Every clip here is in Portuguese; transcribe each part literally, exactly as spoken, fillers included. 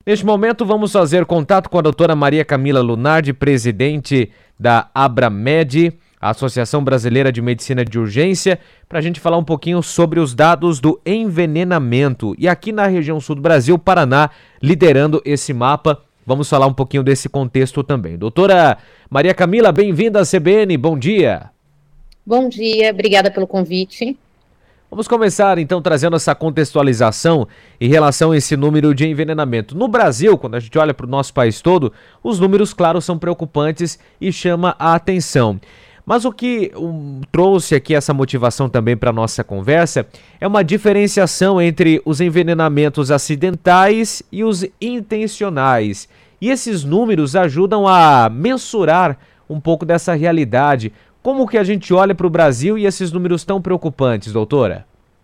Neste momento, vamos fazer contato com a doutora Maria Camila Lunardi, presidente da Abramed, a Associação Brasileira de Medicina de Urgência, para a gente falar um pouquinho sobre os dados do envenenamento. E aqui na região sul do Brasil, Paraná, liderando esse mapa, vamos falar um pouquinho desse contexto também. Doutora Maria Camila, bem-vinda à C B N, bom dia. Bom dia, obrigada pelo convite. Vamos começar, então, trazendo essa contextualização em relação a esse número de envenenamento. No Brasil, quando a gente olha para o nosso país todo, os números, claro, são preocupantes e chama a atenção. Mas o que um, trouxe aqui essa motivação também para a nossa conversa é uma diferenciação entre os envenenamentos acidentais e os intencionais. E esses números ajudam a mensurar um pouco dessa realidade. Como que a gente olha para o Brasil e esses números tão preocupantes, doutora?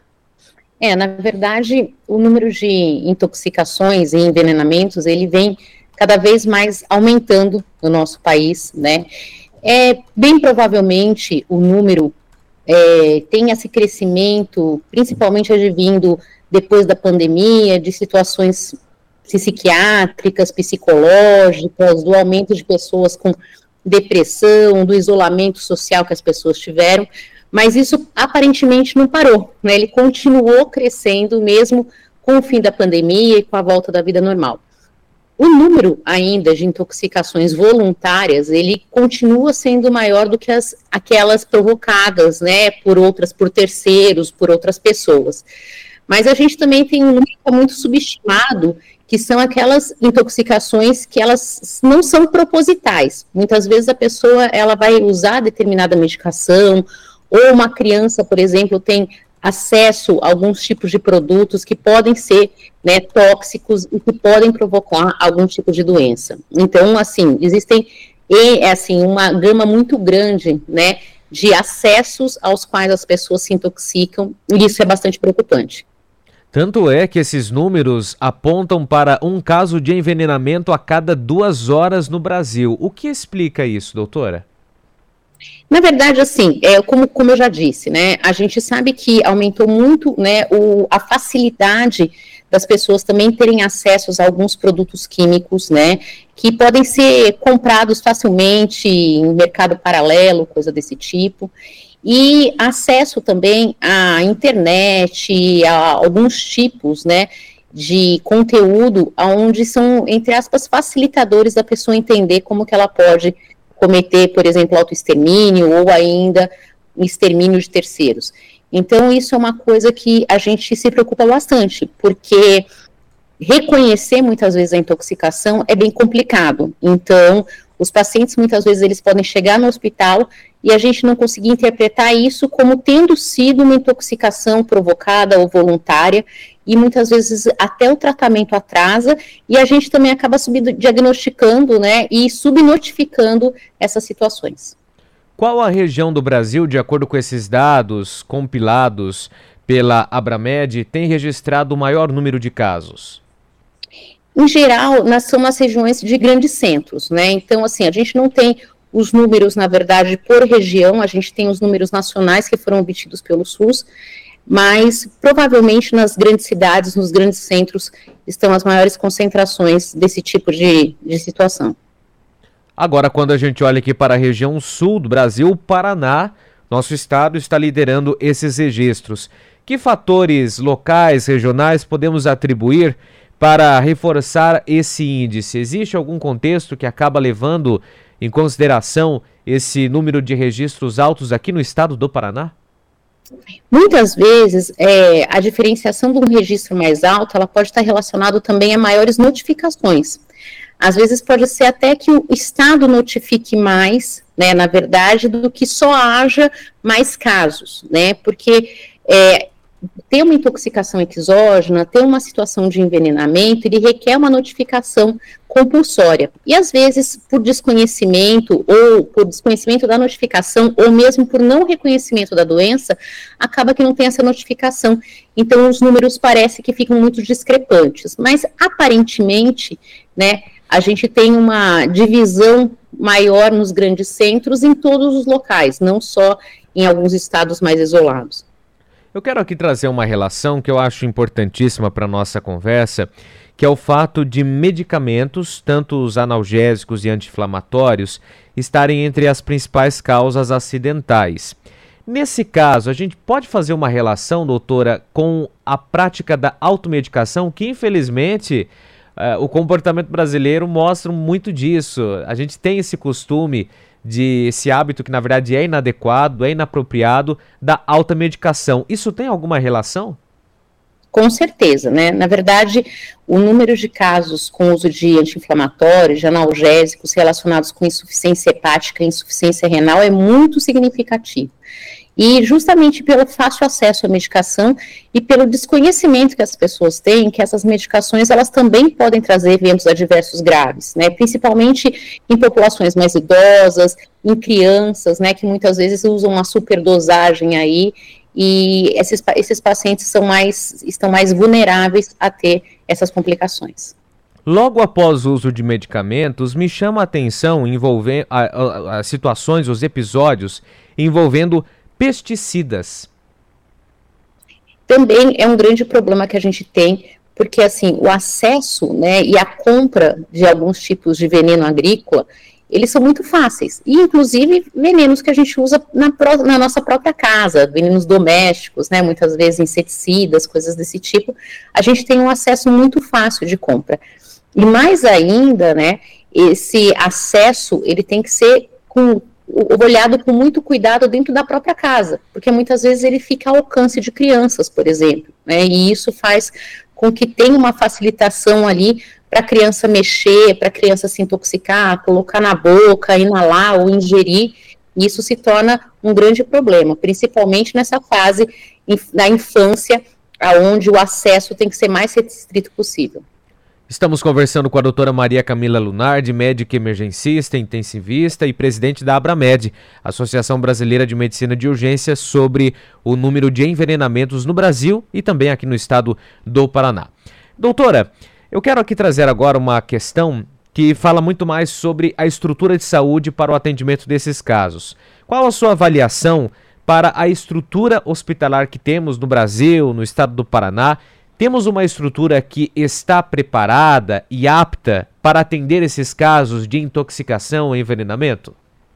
É, na verdade, o número de intoxicações e envenenamentos, ele vem cada vez mais aumentando no nosso país, né? É, bem provavelmente o número é, tem esse crescimento, principalmente advindo depois da pandemia, de situações psiquiátricas, psicológicas, do aumento de pessoas com depressão, do isolamento social que as pessoas tiveram, mas isso aparentemente não parou, né? Ele continuou crescendo mesmo com o fim da pandemia e com a volta da vida normal. O número ainda de intoxicações voluntárias, ele continua sendo maior do que as, aquelas provocadas, né, por outras, por terceiros, por outras pessoas. Mas a gente também tem um número muito subestimado, que são aquelas intoxicações que elas não são propositais. Muitas vezes a pessoa ela vai usar determinada medicação, ou uma criança, por exemplo, tem acesso a alguns tipos de produtos que podem ser, né, tóxicos e que podem provocar algum tipo de doença. Então, assim, existem assim, uma gama muito grande, né, de acessos aos quais as pessoas se intoxicam, e isso é bastante preocupante. Tanto é que esses números apontam para um caso de envenenamento a cada duas horas no Brasil. O que explica isso, doutora? Na verdade, assim, é, como, como eu já disse, né, a gente sabe que aumentou muito, né, o, a facilidade das pessoas também terem acesso a alguns produtos químicos, né, que podem ser comprados facilmente em mercado paralelo, coisa desse tipo. E acesso também à internet, a alguns tipos, né, de conteúdo, onde são, entre aspas, facilitadores da pessoa entender como que ela pode cometer, por exemplo, autoextermínio ou ainda extermínio de terceiros. Então, isso é uma coisa que a gente se preocupa bastante, porque reconhecer muitas vezes a intoxicação é bem complicado. Então, os pacientes muitas vezes eles podem chegar no hospital e a gente não conseguir interpretar isso como tendo sido uma intoxicação provocada ou voluntária, e muitas vezes até o tratamento atrasa, e a gente também acaba subdiagnosticando, né, e subnotificando essas situações. Qual a região do Brasil, de acordo com esses dados compilados pela Abramed, tem registrado o maior número de casos? Em geral, nós somos as regiões de grandes centros, né, então assim, a gente não tem os números, na verdade, por região, a gente tem os números nacionais que foram obtidos pelo SUS, mas provavelmente nas grandes cidades, nos grandes centros, estão as maiores concentrações desse tipo de, de situação. Agora, quando a gente olha aqui para a região sul do Brasil, o Paraná, nosso estado está liderando esses registros. Que fatores locais, regionais, podemos atribuir para reforçar esse índice? Existe algum contexto que acaba levando em consideração esse número de registros altos aqui no estado do Paraná? Muitas vezes, é, a diferenciação de um registro mais alto, ela pode estar relacionada também a maiores notificações. Às vezes pode ser até que o Estado notifique mais, né, na verdade, do que só haja mais casos, né, porque é, ter uma intoxicação exógena, ter uma situação de envenenamento, ele requer uma notificação compulsória. E às vezes, por desconhecimento, ou por desconhecimento da notificação, ou mesmo por não reconhecimento da doença, acaba que não tem essa notificação. Então, os números parecem que ficam muito discrepantes. Mas, aparentemente, né, a gente tem uma divisão maior nos grandes centros em todos os locais, não só em alguns estados mais isolados. Eu quero aqui trazer uma relação que eu acho importantíssima para a nossa conversa, que é o fato de medicamentos, tanto os analgésicos e anti-inflamatórios, estarem entre as principais causas acidentais. Nesse caso, a gente pode fazer uma relação, doutora, com a prática da automedicação, que infelizmente uh, o comportamento brasileiro mostra muito disso. A gente tem esse costume, de esse hábito que na verdade é inadequado, é inapropriado, da automedicação. Isso tem alguma relação? Com certeza, né? Na verdade, o número de casos com uso de anti-inflamatórios, de analgésicos relacionados com insuficiência hepática e insuficiência renal é muito significativo. E justamente pelo fácil acesso à medicação e pelo desconhecimento que as pessoas têm, que essas medicações, elas também podem trazer eventos adversos graves, né, principalmente em populações mais idosas, em crianças, né, que muitas vezes usam uma superdosagem aí, e esses, esses pacientes são mais, estão mais vulneráveis a ter essas complicações. Logo após o uso de medicamentos, me chama a atenção envolver, as situações, os episódios envolvendo pesticidas. Também é um grande problema que a gente tem, porque assim, o acesso, né, e a compra de alguns tipos de veneno agrícola, eles são muito fáceis, e inclusive venenos que a gente usa na, pró- na nossa própria casa, venenos domésticos, né, muitas vezes inseticidas, coisas desse tipo, a gente tem um acesso muito fácil de compra. E mais ainda, né, esse acesso, ele tem que ser com olhado com muito cuidado dentro da própria casa, porque muitas vezes ele fica ao alcance de crianças, por exemplo, né, e isso faz com que tenha uma facilitação ali para a criança mexer, para a criança se intoxicar, colocar na boca, inalar ou ingerir, e isso se torna um grande problema, principalmente nessa fase da infância, onde o acesso tem que ser mais restrito possível. Estamos conversando com a doutora Maria Camila Lunardi, médica emergencista, intensivista e presidente da Abramed, Associação Brasileira de Medicina de Urgência, sobre o número de envenenamentos no Brasil e também aqui no estado do Paraná. Doutora, eu quero aqui trazer agora uma questão que fala muito mais sobre a estrutura de saúde para o atendimento desses casos. Qual a sua avaliação para a estrutura hospitalar que temos no Brasil, no estado do Paraná? Temos uma estrutura que está preparada e apta para atender esses casos de intoxicação e envenenamento?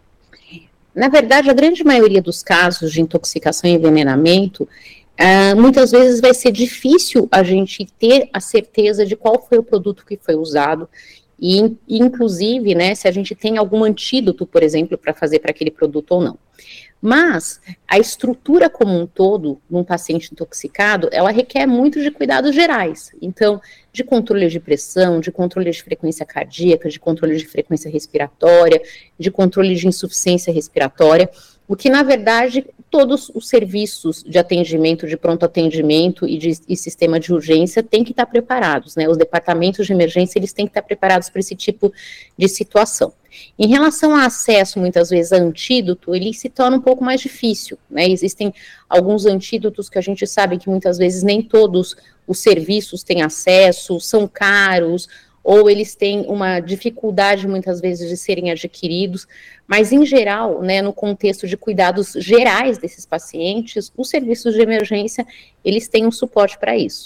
Na verdade, a grande maioria dos casos de intoxicação e envenenamento, uh, muitas vezes vai ser difícil a gente ter a certeza de qual foi o produto que foi usado, e inclusive, né, se a gente tem algum antídoto, por exemplo, para fazer para aquele produto ou não. Mas a estrutura como um todo, num paciente intoxicado, ela requer muito de cuidados gerais. Então, de controle de pressão, de controle de frequência cardíaca, de controle de frequência respiratória, de controle de insuficiência respiratória, o que, na verdade, todos os serviços de atendimento, de pronto atendimento e de e sistema de urgência têm que estar preparados, né? Os departamentos de emergência, eles têm que estar preparados para esse tipo de situação. Em relação ao acesso, muitas vezes, a antídoto, ele se torna um pouco mais difícil, né? Existem alguns antídotos que a gente sabe que muitas vezes nem todos os serviços têm acesso, são caros, ou eles têm uma dificuldade, muitas vezes, de serem adquiridos, mas, em geral, né, no contexto de cuidados gerais desses pacientes, os serviços de emergência, eles têm um suporte para isso.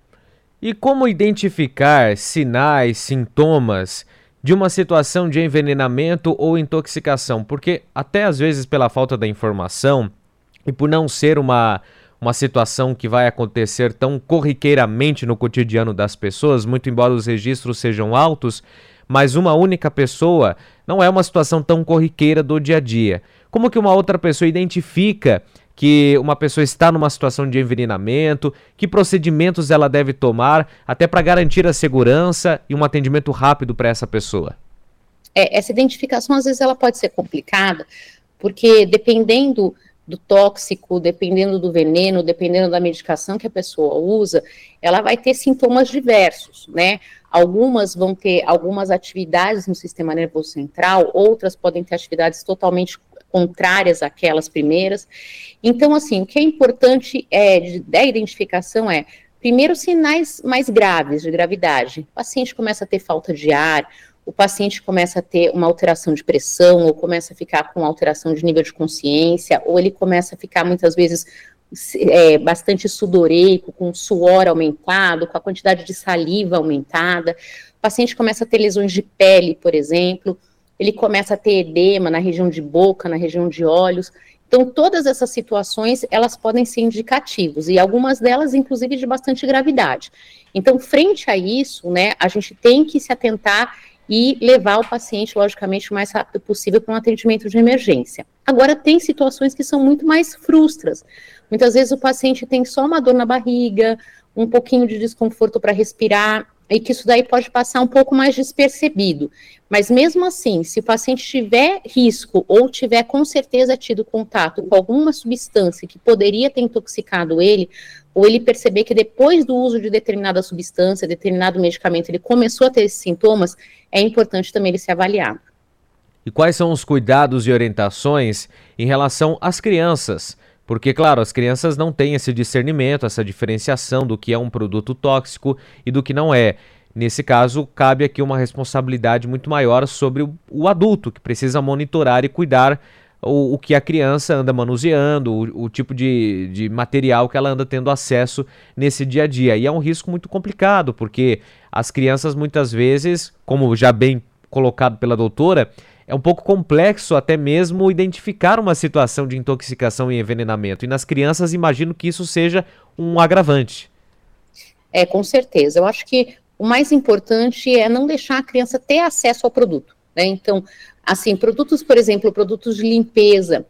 E como identificar sinais, sintomas de uma situação de envenenamento ou intoxicação? Porque até às vezes pela falta da informação e por não ser uma, uma situação que vai acontecer tão corriqueiramente no cotidiano das pessoas, muito embora os registros sejam altos, mas uma única pessoa não é uma situação tão corriqueira do dia a dia. Como que uma outra pessoa identifica que uma pessoa está numa situação de envenenamento, que procedimentos ela deve tomar, até para garantir a segurança e um atendimento rápido para essa pessoa? É, essa identificação, às vezes, ela pode ser complicada, porque dependendo do tóxico, dependendo do veneno, dependendo da medicação que a pessoa usa, ela vai ter sintomas diversos, né? Algumas vão ter algumas atividades no sistema nervoso central, outras podem ter atividades totalmente contrárias àquelas primeiras. Então, assim, o que é importante é, da identificação é, primeiro, sinais mais graves de gravidade. O paciente começa a ter falta de ar, o paciente começa a ter uma alteração de pressão, ou começa a ficar com alteração de nível de consciência, ou ele começa a ficar, muitas vezes, é, bastante sudoreico, com suor aumentado, com a quantidade de saliva aumentada. O paciente começa a ter lesões de pele, por exemplo, ele começa a ter edema na região de boca, na região de olhos. Então, todas essas situações, elas podem ser indicativos, e algumas delas, inclusive, de bastante gravidade. Então, frente a isso, né, a gente tem que se atentar e levar o paciente, logicamente, o mais rápido possível para um atendimento de emergência. Agora, tem situações que são muito mais frustras. Muitas vezes o paciente tem só uma dor na barriga, um pouquinho de desconforto para respirar, e que isso daí pode passar um pouco mais despercebido. Mas mesmo assim, se o paciente tiver risco ou tiver com certeza tido contato com alguma substância que poderia ter intoxicado ele, ou ele perceber que depois do uso de determinada substância, determinado medicamento, ele começou a ter esses sintomas, é importante também ele ser avaliado. E quais são os cuidados e orientações em relação às crianças? Porque, claro, as crianças não têm esse discernimento, essa diferenciação do que é um produto tóxico e do que não é. Nesse caso, cabe aqui uma responsabilidade muito maior sobre o, o adulto, que precisa monitorar e cuidar o, o que a criança anda manuseando, o, o tipo de, de material que ela anda tendo acesso nesse dia a dia. E é um risco muito complicado, porque as crianças muitas vezes, como já bem colocado pela doutora, é um pouco complexo até mesmo identificar uma situação de intoxicação e envenenamento. E nas crianças, imagino que isso seja um agravante. É, com certeza. Eu acho que o mais importante é não deixar a criança ter acesso ao produto, né? Então, assim, produtos, por exemplo, produtos de limpeza,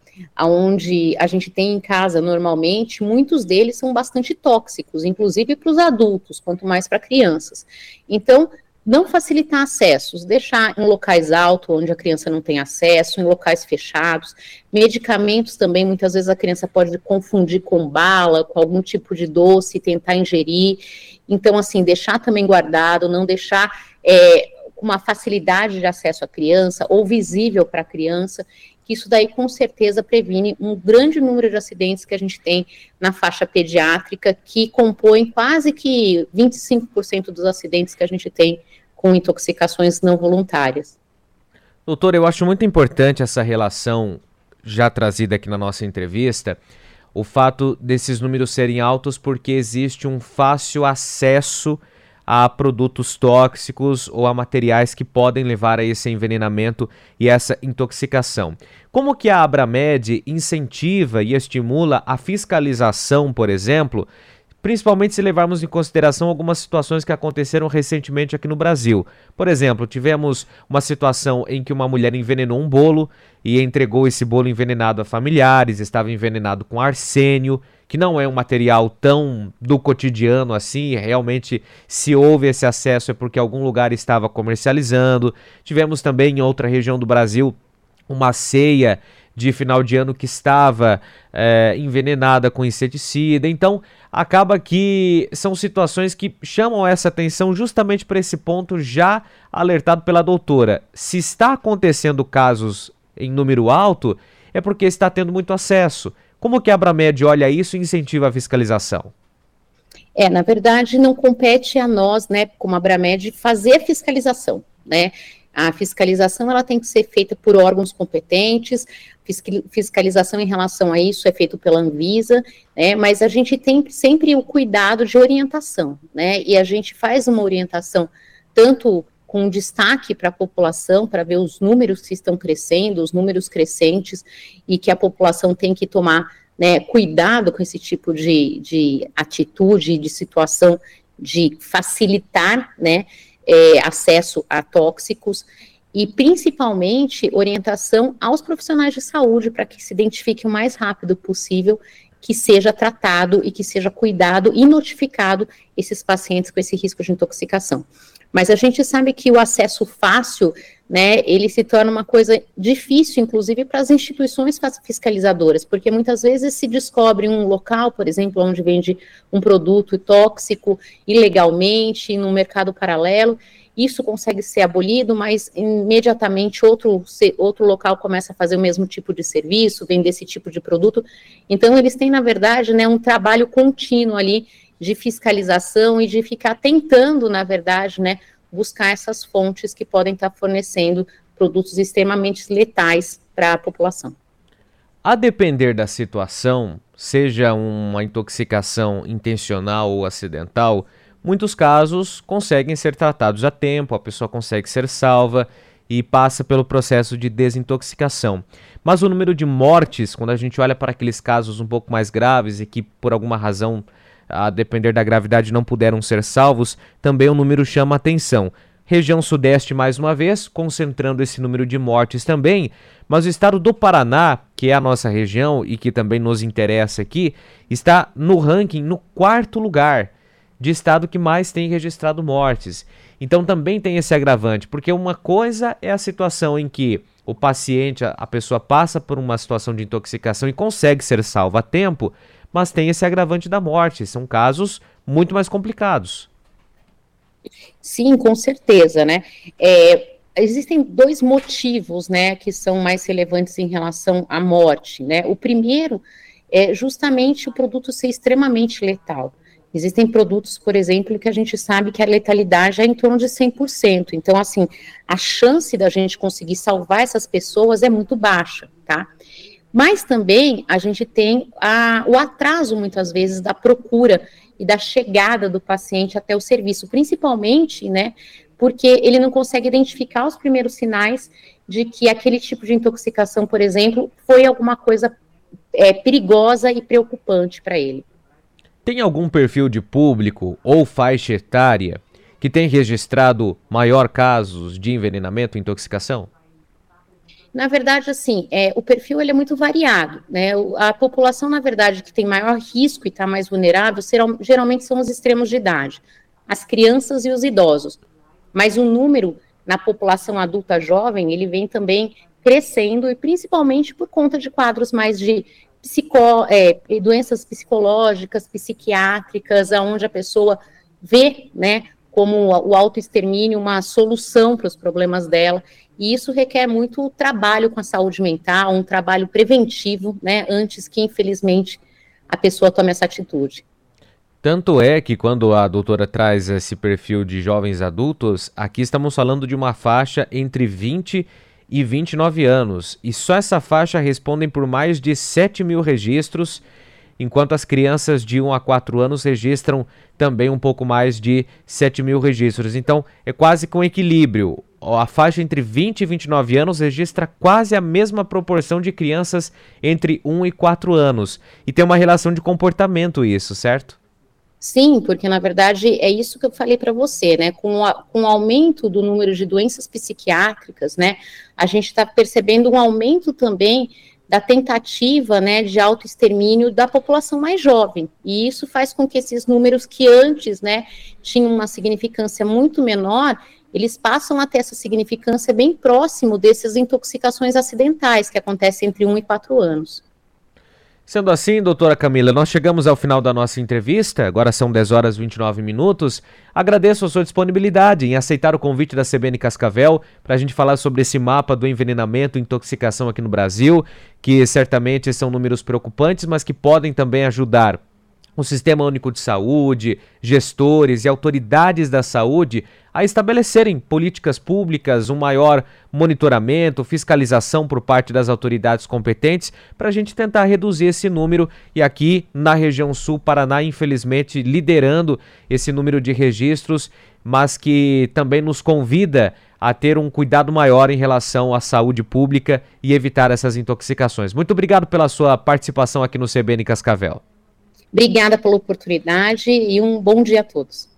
onde a gente tem em casa normalmente, muitos deles são bastante tóxicos, inclusive para os adultos, quanto mais para crianças. Então, não facilitar acessos, deixar em locais altos, onde a criança não tem acesso, em locais fechados. Medicamentos também, muitas vezes a criança pode confundir com bala, com algum tipo de doce e tentar ingerir. Então, assim, deixar também guardado, não deixar é, uma facilidade de acesso à criança ou visível para a criança, que isso daí com certeza previne um grande número de acidentes que a gente tem na faixa pediátrica, que compõem quase que vinte e cinco por cento dos acidentes que a gente tem com intoxicações não voluntárias. Doutor, eu acho muito importante essa relação já trazida aqui na nossa entrevista, o fato desses números serem altos porque existe um fácil acesso a produtos tóxicos ou a materiais que podem levar a esse envenenamento e essa intoxicação. Como que a Abramed incentiva e estimula a fiscalização, por exemplo, principalmente se levarmos em consideração algumas situações que aconteceram recentemente aqui no Brasil? Por exemplo, tivemos uma situação em que uma mulher envenenou um bolo e entregou esse bolo envenenado a familiares, estava envenenado com arsênio, que não é um material tão do cotidiano assim, realmente se houve esse acesso é porque algum lugar estava comercializando. Tivemos também em outra região do Brasil uma ceia de final de ano que estava é, envenenada com inseticida. Então, acaba que são situações que chamam essa atenção justamente para esse ponto já alertado pela doutora. Se está acontecendo casos em número alto, é porque está tendo muito acesso. Como que a Abramed olha isso e incentiva a fiscalização? É, na verdade, não compete a nós, né, como Abramed, fazer a fiscalização, né? A fiscalização, ela tem que ser feita por órgãos competentes, fiscalização em relação a isso é feito pela Anvisa, né, mas a gente tem sempre o cuidado de orientação, né, e a gente faz uma orientação tanto com destaque para a população, para ver os números que estão crescendo, os números crescentes, e que a população tem que tomar, né, cuidado com esse tipo de, de atitude, de situação, de facilitar, né, É, acesso a tóxicos e, principalmente, orientação aos profissionais de saúde para que se identifique o mais rápido possível, que seja tratado e que seja cuidado e notificado esses pacientes com esse risco de intoxicação. Mas a gente sabe que o acesso fácil, né, ele se torna uma coisa difícil, inclusive, para as instituições fiscalizadoras, porque muitas vezes se descobre um local, por exemplo, onde vende um produto tóxico ilegalmente, no mercado paralelo, isso consegue ser abolido, mas imediatamente outro, outro local começa a fazer o mesmo tipo de serviço, vender esse tipo de produto. Então, eles têm, na verdade, né, um trabalho contínuo ali de fiscalização e de ficar tentando, na verdade, né, buscar essas fontes que podem estar fornecendo produtos extremamente letais para a população. A depender da situação, seja uma intoxicação intencional ou acidental, muitos casos conseguem ser tratados a tempo, a pessoa consegue ser salva e passa pelo processo de desintoxicação. Mas o número de mortes, quando a gente olha para aqueles casos um pouco mais graves e que por alguma razão, a depender da gravidade, não puderam ser salvos, também o número chama atenção. Região Sudeste, mais uma vez, concentrando esse número de mortes também, mas o estado do Paraná, que é a nossa região e que também nos interessa aqui, está no ranking no quarto lugar de estado que mais tem registrado mortes. Então também tem esse agravante, porque uma coisa é a situação em que o paciente, a pessoa passa por uma situação de intoxicação e consegue ser salva a tempo, mas tem esse agravante da morte. São casos muito mais complicados. Sim, com certeza, né? É, existem dois motivos, né, que são mais relevantes em relação à morte, né? O primeiro é justamente o produto ser extremamente letal. Existem produtos, por exemplo, que a gente sabe que a letalidade é em torno de cem por cento. Então, assim, a chance da gente conseguir salvar essas pessoas é muito baixa, tá? Mas também a gente tem a, o atraso, muitas vezes, da procura e da chegada do paciente até o serviço, principalmente, né, porque ele não consegue identificar os primeiros sinais de que aquele tipo de intoxicação, por exemplo, foi alguma coisa é, perigosa e preocupante para ele. Tem algum perfil de público ou faixa etária que tem registrado maior casos de envenenamento e intoxicação? Na verdade, assim, é, o perfil ele é muito variado, né? A população, na verdade, que tem maior risco e está mais vulnerável, serão, geralmente são os extremos de idade, as crianças e os idosos. Mas o número na população adulta jovem, ele vem também crescendo, e principalmente por conta de quadros mais de psico, é, doenças psicológicas, psiquiátricas, onde a pessoa vê, né, como o autoextermínio uma solução para os problemas dela. E isso requer muito trabalho com a saúde mental, um trabalho preventivo, né, antes que, infelizmente, a pessoa tome essa atitude. Tanto é que quando a doutora traz esse perfil de jovens adultos, aqui estamos falando de uma faixa entre vinte e vinte e nove anos, e só essa faixa respondem por mais de sete mil registros, enquanto as crianças de um a quatro anos registram também um pouco mais de sete mil registros. Então, é quase com equilíbrio. A faixa entre vinte e vinte e nove anos registra quase a mesma proporção de crianças entre um e quatro anos. E tem uma relação de comportamento isso, certo? Sim, porque na verdade é isso que eu falei para você, né? Com, a, com o aumento do número de doenças psiquiátricas, né? A gente está percebendo um aumento também da tentativa, né, de autoextermínio da população mais jovem. E isso faz com que esses números que antes, né, tinham uma significância muito menor, eles passam a ter essa significância bem próximo dessas intoxicações acidentais que acontecem entre um e quatro anos. Sendo assim, doutora Camila, nós chegamos ao final da nossa entrevista, agora são dez horas e vinte e nove minutos. Agradeço a sua disponibilidade em aceitar o convite da C B N Cascavel para a gente falar sobre esse mapa do envenenamento e intoxicação aqui no Brasil, que certamente são números preocupantes, mas que podem também ajudar o Sistema Único de Saúde, gestores e autoridades da saúde a estabelecerem políticas públicas, um maior monitoramento, fiscalização por parte das autoridades competentes para a gente tentar reduzir esse número. E aqui na região sul, Paraná, infelizmente, liderando esse número de registros, mas que também nos convida a ter um cuidado maior em relação à saúde pública e evitar essas intoxicações. Muito obrigado pela sua participação aqui no C B N Cascavel. Obrigada pela oportunidade e um bom dia a todos.